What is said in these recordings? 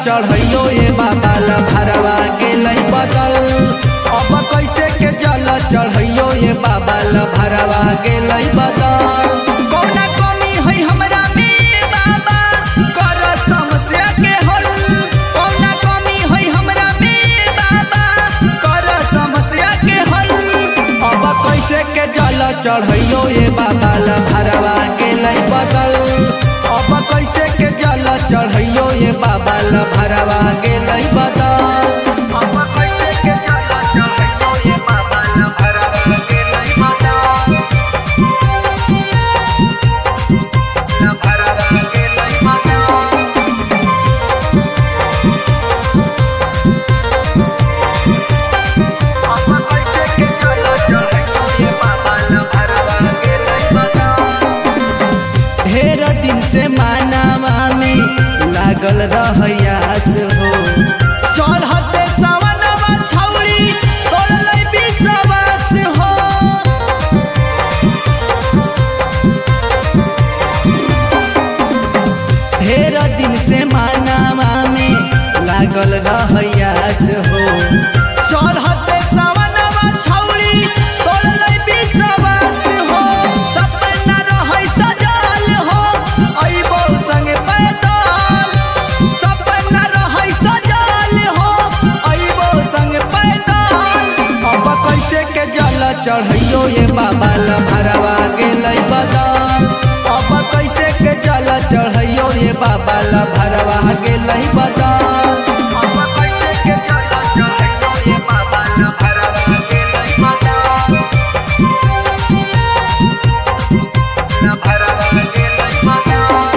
चढ़ैयो ये बाबा ला भरवा गेलै बदल। अब कैसे के जल चढ़ैयो ये बाबा ला भरवा गेलै बदल। कौना कमी है हमरा में बाबा कर समस्या के हल। कौना कमी है हमरा में बाबा कर समस्या के हल। अब कैसे के जल चढ़ैयो ये बाबा ला भरवा गेलै बदल। अब कैसे के जल चढ़ैयो ये बाबा ला भरवा गेलै बदल। अब कैसे के जल चढ़ैयो ये बाबा ला भरवा गेलै बदल। ला भरवा गेलै बदल। अब कैसे के जल चढ़ैयो ये बाबा ला भरवा गेलै बदल। ढेर दिन से मानवा में लागल रहयास हो। चढ़ते सावनवा छौड़ी तोड़लै विश्वास हो। ढेर दिन से मानवा में लागल रहयास हो। चढ़ते सावनवा छौड़ी तोड़लै विश्वास हो। सपना रहै सजल हो अइबो संगे पैदल। सपना रहै सजल हो अइबो संगे पैदल। अब कैसे के जल चढ़ैयो ये बाबा ला भरवा गेलै बदल। अब कैसे के जल चढ़ैयो ये बाबा ला भरवा गेलै बदल। अब कैसे के जल चढ़ैयो ये बाबा ला भरवा गेलै बदल। ला भरवा गेलै बदल।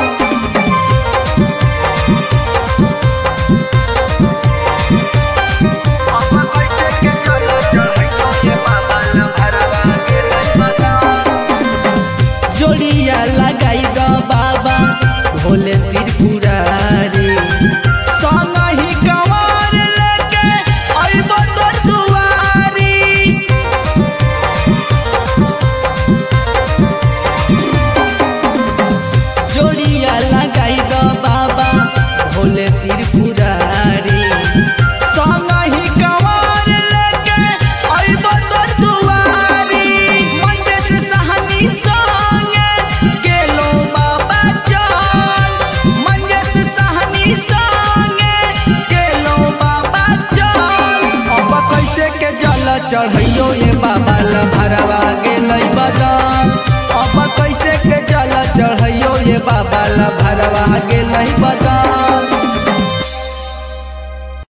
अब कैसे के जल चढ़ैयो ये बाबा ला भरवा गेलै बदल। जोड़िया लगाई द बाबा भोले त्रिपुरारी। संगहि कंवर लेके अइबो तोर दुआरी। जोड़िया लगाई द बाबा भोले त्रिपुरारी। संगहि कंवर लेके अइबो तोर दुआरी। मंदिर से सहनी संगे गेलो बाबा चल। मंदिर से सहनी संगे गेलो बाबा चल। अब कैसे के जल चढ़ैयो ये बाबा